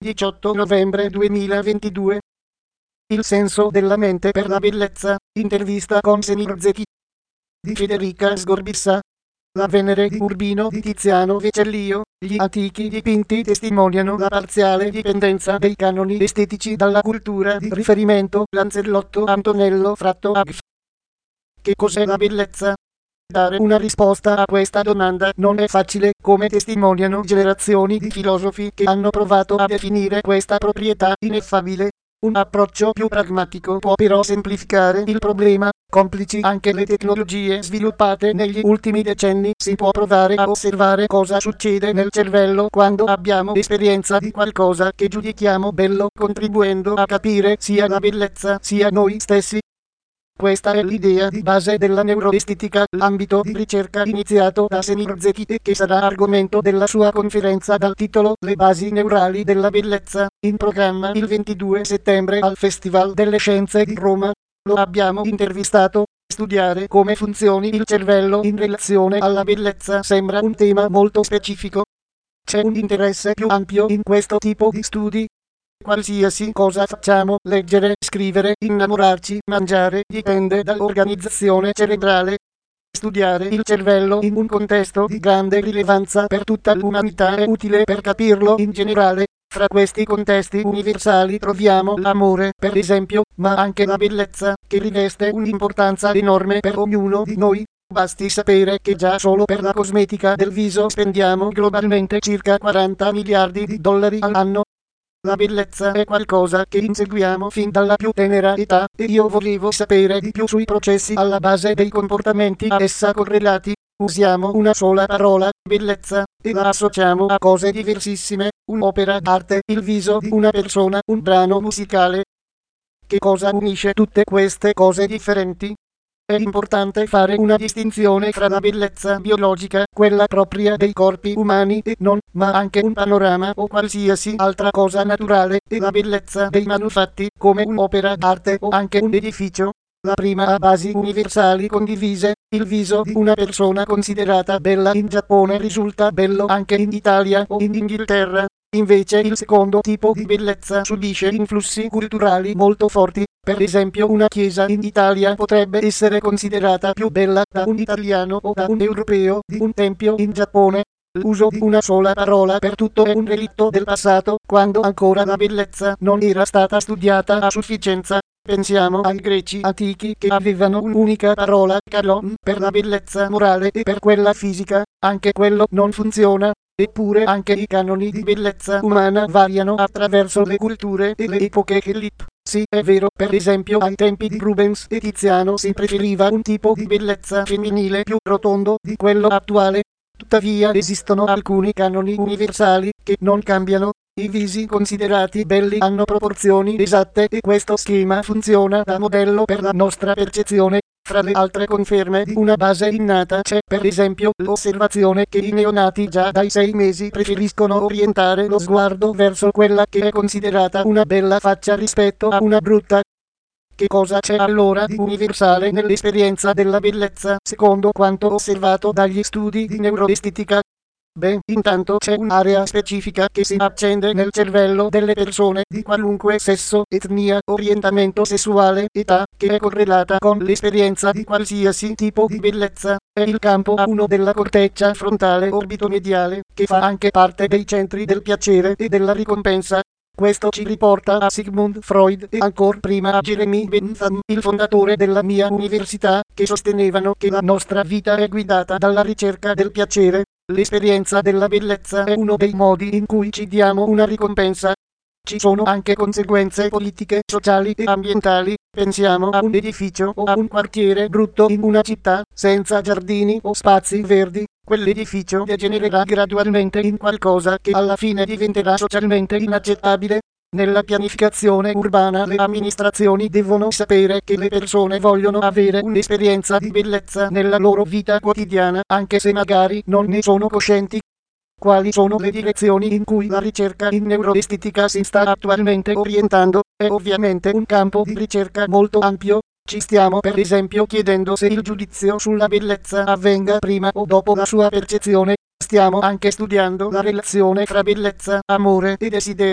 18 novembre 2022. Il senso della mente per la bellezza. Intervista con Semirzeti di Federica Sgorbissa. La Venere di Urbino di Tiziano Vecellio. Gli antichi dipinti testimoniano la parziale dipendenza dei canoni estetici dalla cultura di riferimento. Lanzellotto Antonello Fratto Agf. Che cos'è la bellezza? Dare una risposta a questa domanda non è facile, come testimoniano generazioni di filosofi che hanno provato a definire questa proprietà ineffabile. Un approccio più pragmatico può però semplificare il problema. Complici anche le tecnologie sviluppate negli ultimi decenni, si può provare a osservare cosa succede nel cervello quando abbiamo esperienza di qualcosa che giudichiamo bello, contribuendo a capire sia la bellezza sia noi stessi. Questa è l'idea di base della neuroestetica, l'ambito di ricerca iniziato da Semirzeti e che sarà argomento della sua conferenza dal titolo Le basi neurali della bellezza, in programma il 22 settembre al Festival delle Scienze di Roma. Lo abbiamo intervistato. Studiare come funzioni il cervello in relazione alla bellezza sembra un tema molto specifico. C'è un interesse più ampio in questo tipo di studi. Qualsiasi cosa facciamo, leggere, scrivere, innamorarci, mangiare, dipende dall'organizzazione cerebrale. Studiare il cervello in un contesto di grande rilevanza per tutta l'umanità è utile per capirlo in generale. Fra questi contesti universali troviamo l'amore, per esempio, ma anche la bellezza, che riveste un'importanza enorme per ognuno di noi. Basti sapere che già solo per la cosmetica del viso spendiamo globalmente circa 40 miliardi di dollari all'anno. La bellezza è qualcosa che inseguiamo fin dalla più tenera età, e io volevo sapere di più sui processi alla base dei comportamenti a essa correlati. Usiamo una sola parola, bellezza, e la associamo a cose diversissime, un'opera d'arte, il viso di una persona, un brano musicale. Che cosa unisce tutte queste cose differenti? È importante fare una distinzione fra la bellezza biologica, quella propria dei corpi umani e non, ma anche un panorama o qualsiasi altra cosa naturale, e la bellezza dei manufatti, come un'opera d'arte o anche un edificio. La prima ha basi universali condivise. Il viso di una persona considerata bella in Giappone risulta bello anche in Italia o in Inghilterra. Invece il secondo tipo di bellezza subisce influssi culturali molto forti. Per esempio una chiesa in Italia potrebbe essere considerata più bella da un italiano o da un europeo di un tempio in Giappone. L'uso di una sola parola per tutto è un relitto del passato, quando ancora la bellezza non era stata studiata a sufficienza. Pensiamo ai greci antichi che avevano un'unica parola, kalon, per la bellezza morale e per quella fisica. Anche quello non funziona. Eppure anche i canoni di bellezza umana variano attraverso le culture e le epoche. Sì, è vero, per esempio ai tempi di Rubens e Tiziano si preferiva un tipo di bellezza femminile più rotondo di quello attuale. Tuttavia esistono alcuni canoni universali che non cambiano. I visi considerati belli hanno proporzioni esatte e questo schema funziona da modello per la nostra percezione. Fra le altre conferme di una base innata c'è per esempio l'osservazione che i neonati già dai 6 mesi preferiscono orientare lo sguardo verso quella che è considerata una bella faccia rispetto a una brutta. Che cosa c'è allora di universale nell'esperienza della bellezza, secondo quanto osservato dagli studi di neuroestetica? Beh, intanto c'è un'area specifica che si accende nel cervello delle persone di qualunque sesso, etnia, orientamento sessuale, età, che è correlata con l'esperienza di qualsiasi tipo di bellezza. È il campo A1 della corteccia frontale orbitomediale, che fa anche parte dei centri del piacere e della ricompensa. Questo ci riporta a Sigmund Freud e ancora prima a Jeremy Bentham, il fondatore della mia università, che sostenevano che la nostra vita è guidata dalla ricerca del piacere. L'esperienza della bellezza è uno dei modi in cui ci diamo una ricompensa. Ci sono anche conseguenze politiche, sociali e ambientali. Pensiamo a un edificio o a un quartiere brutto in una città, senza giardini o spazi verdi. Quell'edificio degenererà gradualmente in qualcosa che alla fine diventerà socialmente inaccettabile. Nella pianificazione urbana le amministrazioni devono sapere che le persone vogliono avere un'esperienza di bellezza nella loro vita quotidiana, anche se magari non ne sono coscienti. Quali sono le direzioni in cui la ricerca in neuroestetica si sta attualmente orientando? È ovviamente un campo di ricerca molto ampio. Ci stiamo per esempio chiedendo se il giudizio sulla bellezza avvenga prima o dopo la sua percezione. Stiamo anche studiando la relazione fra bellezza, amore e desiderio.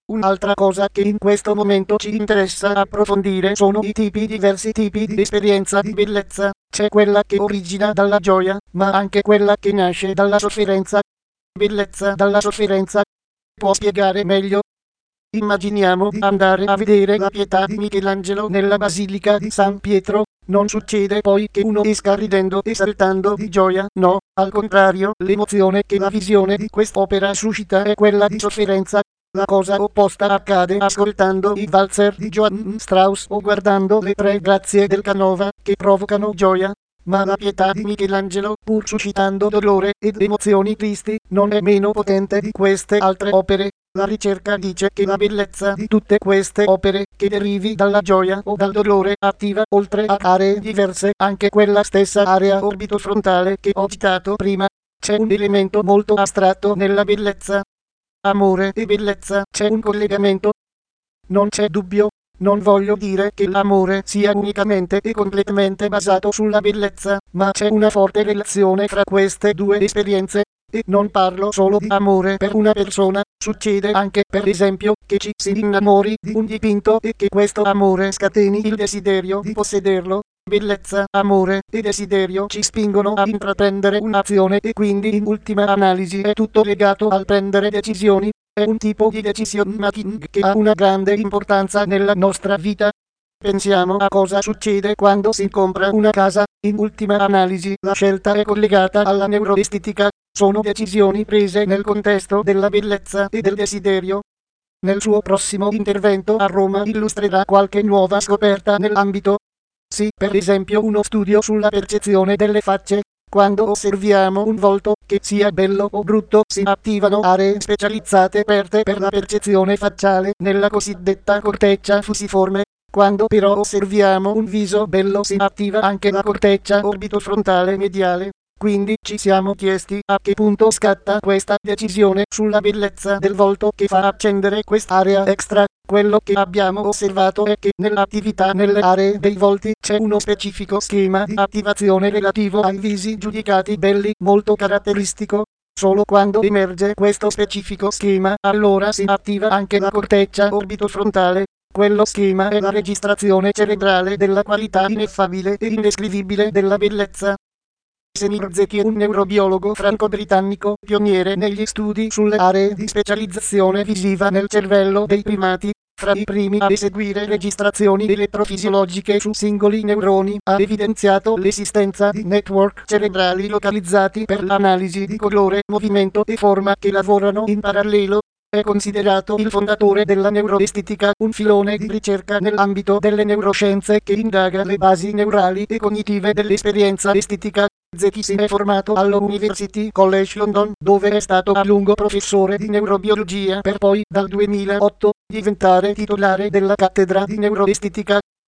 Un'altra cosa che in questo momento ci interessa approfondire sono i diversi tipi di esperienza di bellezza. C'è quella che origina dalla gioia, ma anche quella che nasce dalla sofferenza. Bellezza dalla sofferenza. Può spiegare meglio? Immaginiamo di andare a vedere la Pietà di Michelangelo nella Basilica di San Pietro. Non succede poi che uno esca ridendo e saltando di gioia, no, al contrario, l'emozione che la visione di quest'opera suscita è quella di sofferenza. La cosa opposta accade ascoltando i valzer di Johann Strauss o guardando le tre grazie del Canova, che provocano gioia. Ma la Pietà di Michelangelo, pur suscitando dolore ed emozioni tristi, non è meno potente di queste altre opere. La ricerca dice che la bellezza di tutte queste opere, che derivi dalla gioia o dal dolore, attiva, oltre ad aree diverse, anche quella stessa area orbitofrontale che ho citato prima. C'è un elemento molto astratto nella bellezza. Amore e bellezza, c'è un collegamento? Non c'è dubbio. Non voglio dire che l'amore sia unicamente e completamente basato sulla bellezza, ma c'è una forte relazione fra queste due esperienze. E non parlo solo di amore per una persona, succede anche per esempio che ci si innamori di un dipinto e che questo amore scateni il desiderio di possederlo. Bellezza, amore e desiderio ci spingono a intraprendere un'azione e quindi in ultima analisi è tutto legato al prendere decisioni. È un tipo di decision making che ha una grande importanza nella nostra vita. Pensiamo a cosa succede quando si compra una casa. In ultima analisi la scelta è collegata alla neuroestetica. Sono decisioni prese nel contesto della bellezza e del desiderio. Nel suo prossimo intervento a Roma illustrerà qualche nuova scoperta nell'ambito. Sì, per esempio uno studio sulla percezione delle facce. Quando osserviamo un volto, che sia bello o brutto, si attivano aree specializzate aperte per la percezione facciale, nella cosiddetta corteccia fusiforme. Quando però osserviamo un viso bello si attiva anche la corteccia orbitofrontale mediale. Quindi ci siamo chiesti a che punto scatta questa decisione sulla bellezza del volto che fa accendere quest'area extra. Quello che abbiamo osservato è che nell'attività nelle aree dei volti c'è uno specifico schema di attivazione relativo ai visi giudicati belli, molto caratteristico. Solo quando emerge questo specifico schema, allora si attiva anche la corteccia orbitofrontale. Quello schema è la registrazione cerebrale della qualità ineffabile e indescrivibile della bellezza. Semir Zeki è un neurobiologo franco-britannico, pioniere negli studi sulle aree di specializzazione visiva nel cervello dei primati. Fra i primi a eseguire registrazioni elettrofisiologiche su singoli neuroni, ha evidenziato l'esistenza di network cerebrali localizzati per l'analisi di colore, movimento e forma che lavorano in parallelo. È considerato il fondatore della neuroestetica, un filone di ricerca nell'ambito delle neuroscienze che indaga le basi neurali e cognitive dell'esperienza estetica. Zeki si è formato all'University College London, dove è stato a lungo professore di neurobiologia per poi, dal 2008, diventare titolare della cattedra di neuroestetica.